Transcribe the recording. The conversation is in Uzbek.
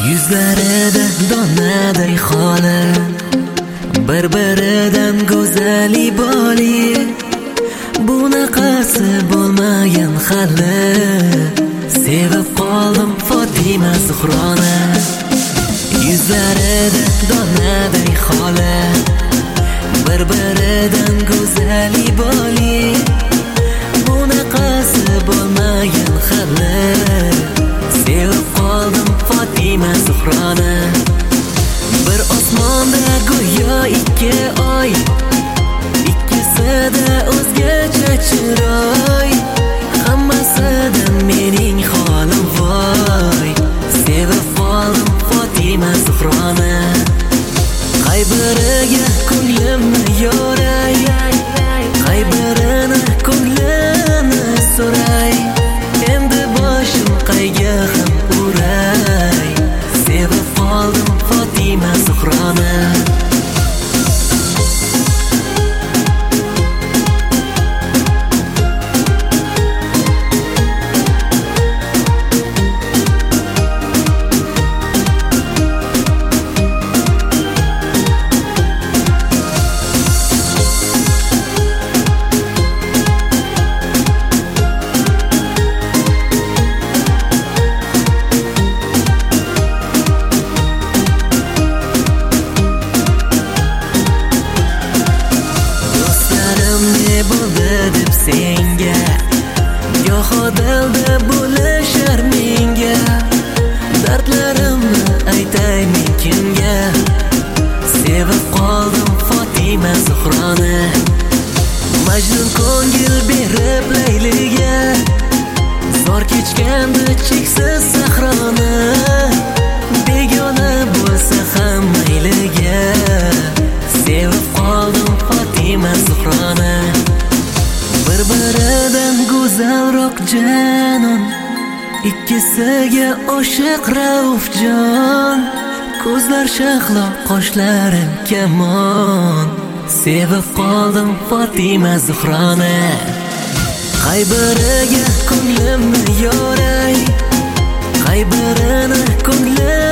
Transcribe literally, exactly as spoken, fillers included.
Yuzlarida donaday xoli, bir-biridan go'zal iboli, bunaqasi bo'lmagan hali. Sevib qoldim Fotima Zuhroni. Yuzlarida donaday xoli, bir-biridan go'zal iboli, bunaqasi bo'lmagan hali. Sevib qoldim Fotima Zuhroni. Bir osmonda go'yo ikki oy, ikkisida o'zgacha chiroy, hammasidan mening holim voy. Sevib qoldim Fotima Zuhroni. Qay biriga ko'nglimni yoray, qay birini ko'nglini so'ray, endi boshim qayga ham uray. Sevib qoldim Fotima Zuhroni. Senga goho dalda bo'lishar menga, dardlarimni aytaymen kimga. Sevib qoldim Fotima Zuhroni. Majnun ko'ngil berib Layliga, zor kechganda cheksiz sahroni, begona bo'lsa ham mayliga. Sevib qoldim Fotima Zuhroni. Bir-biridan go'zalroq janon, ikkisiga oshiq Raufjon. Ko'zlar shahlo, qoshlari kamon. Sevib qoldim Fotima Zuhroni. Qay biriga ko'nglimni yoray, qay birini ko'nglim